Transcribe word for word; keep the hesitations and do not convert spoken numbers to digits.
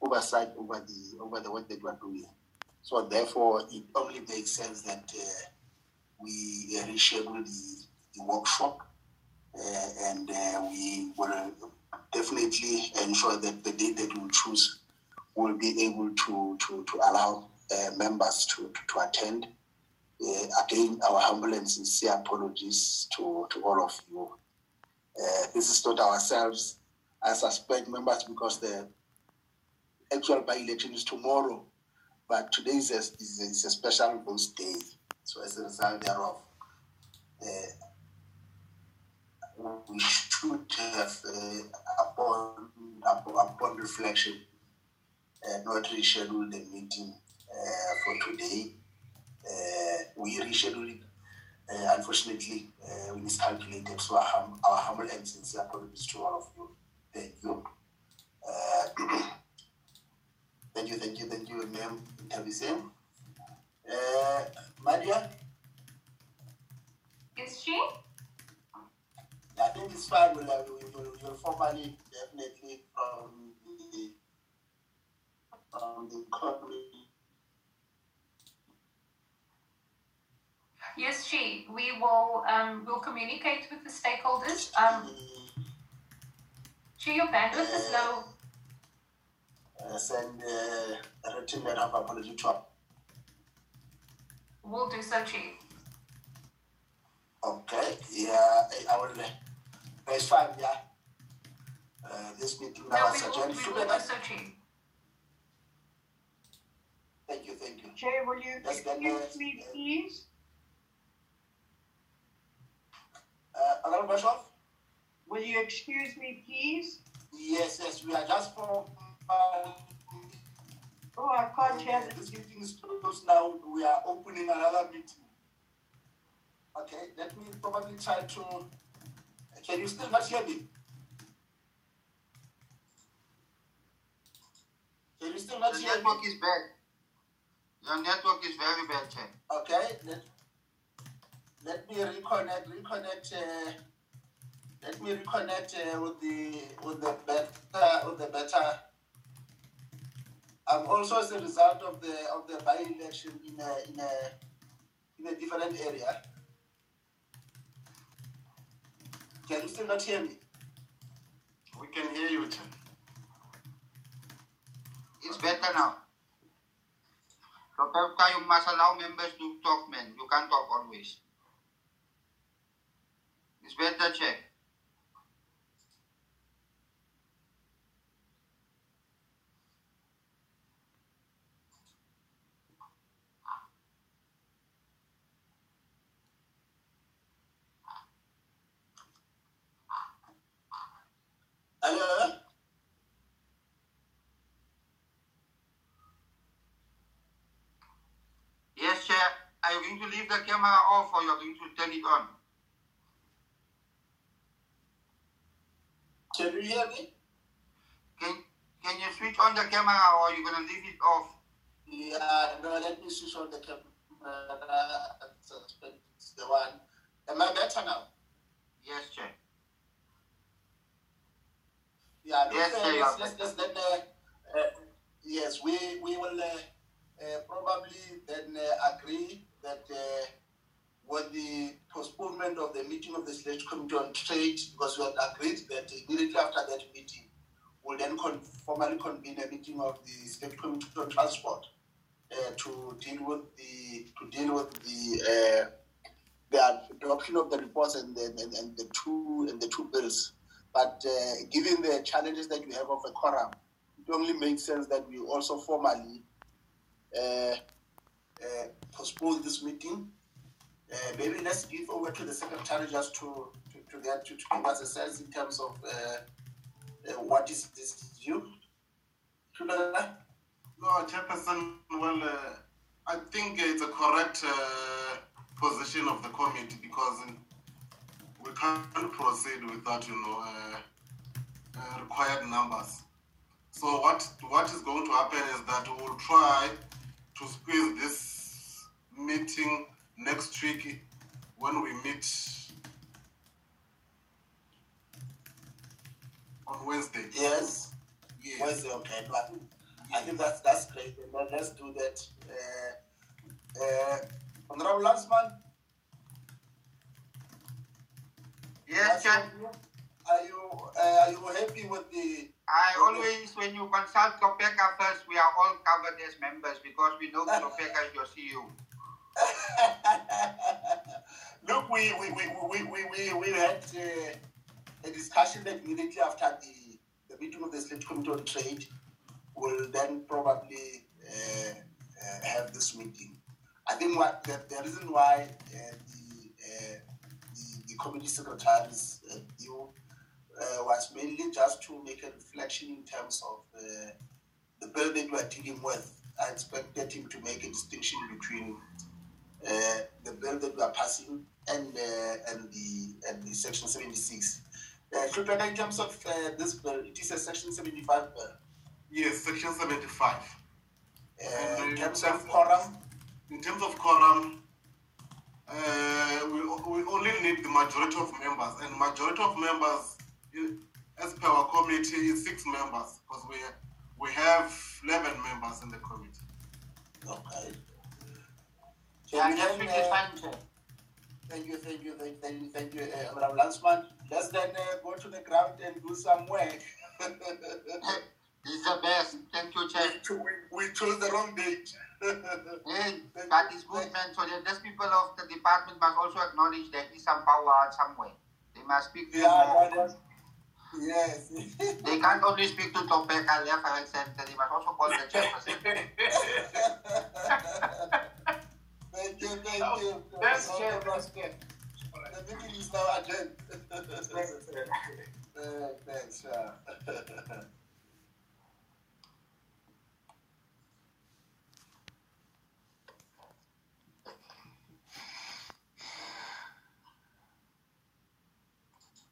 oversight over the over the work that we are doing. So therefore, it only makes sense that uh, we reschedule the, the workshop, uh, and uh, we will definitely ensure that the date that we choose will be able to to, to allow uh, members to, to, to attend. Uh, again, our humble and sincere apologies to, to all of you. Uh, this is not ourselves. I suspect members, because the actual by-election is tomorrow, but today is a, is a, is a special vote day. So as a result thereof, uh, we should have, uh, upon, upon, upon reflection, uh, not reschedule the meeting uh, for today. Uh, we reschedule it. Uh, unfortunately, uh, we miscalculated, so our, hum- our humble and sincere apologies to all of you. Thank you. Uh, thank you, thank you, thank you, ma'am. Interview. Uh, Maria? Is she? I think it's fine. We'll, uh, we'll, we'll formally, definitely, from the, from the committee. Yes, she. We will um, will communicate with the stakeholders. Um, she, your bandwidth uh, is low. Uh, send uh, a written letter of apology to her. We'll do so, Chief. Okay, yeah, I will. Uh, it's fine, yeah. Uh, this meeting now no, is adjourned. We will do so, Chief. Thank you, thank you. Chair, will you Let's excuse me, uh, please? Uh, Honorable Bishop? Will you excuse me, please? Yes, yes, we are just for. Uh, oh, I can't hear. Uh, this meeting is closed now. We are opening another meeting. Okay, let me probably try to. Can you still not hear me? Can you still not the hear me? The network is bad. Your network is very bad, Chair. Okay, let, let me reconnect, reconnect, uh, let me reconnect uh, with the with the better with the better. I'm also as a result of the of the by-election in a in a in a different area. Can you still not hear me? We can hear you, Chair. It's better now. Doctor you must allow members to talk, man. You can't talk always. It's better, Chair. Hello? Yes, Chair. Are you going to leave the camera off or you're going to turn it on? Can you hear me? Can, can you switch on the camera or are you going to leave it off? Yeah, no, let me switch on the camera. Uh, it's the one. Am I better now? Yes, Chair. Yeah, yes, uh, Chair. Let's, let's, let's, then, uh, uh, yes, we, we will uh, uh, probably then uh, agree that uh, with the postponement of the meeting of the Select Committee on Trade, because we had agreed that immediately after that meeting, we'll then con- formally convene a meeting of the Select Committee on Transport uh, to deal with the to deal with the uh, the adoption of the reports and the and, and the two and the two bills. But uh, given the challenges that we have of a quorum, it only makes sense that we also formally uh, uh, postpone this meeting. Uh, maybe let's give over to the secretary just to to, to get to, to give us a sense in terms of uh, uh, what is this due. No, Chairperson, well, uh, I think it's a correct uh, position of the committee because we can't proceed without, you know, uh, uh, required numbers. So what what is going to happen is that we will try to squeeze this meeting next week when we meet on Wednesday. Yes. Yes. Wednesday, okay. But I think that's that's great. And then let's do that. Uh, uh, Honorable Landsman, Yes, Chair. are you uh, are you happy with the? I always, when you consult Topeka first, we are all covered as members because we know Topeka is your C E O. Look, we we we we we we, we had uh, a discussion immediately after the, the meeting of the State Committee on Trade. We'll then probably uh, uh, have this meeting. I think what the, the reason why uh, the, uh, the the committee secretaries uh, you uh, was mainly just to make a reflection in terms of uh, the bill that we are dealing with. I expected him to make a distinction between uh, the bill that we are passing and uh, and the and the section seventy-six. Uh, in terms of uh, this bill, it is a section seventy-five bill. Yes, section seventy-five. Uh, in Um, terms of quorum, In terms of quorum, uh, we, we only need the majority of members, and majority of members, as per our committee, is six members, because we we have eleven members in the committee. okay. So Yeah, we next then, week is uh, fine, Chair. Thank you, thank you, thank, thank you, thank you, uh, Honorable Landsman. Let's then uh, go to the ground and do some work. This is the best. Thank you, Chair. we, we chose the wrong date. Hey, that is good, man. So the these people of the department must also acknowledge there is some power somewhere. They must speak to Yeah, more. that is- yes. They can't only speak to Topeka, left, right, center. They must also call the chairperson. Thank you, thank you. That's Uh, Chair, that's Chair. The meeting is now adjourned. uh, thanks. Uh,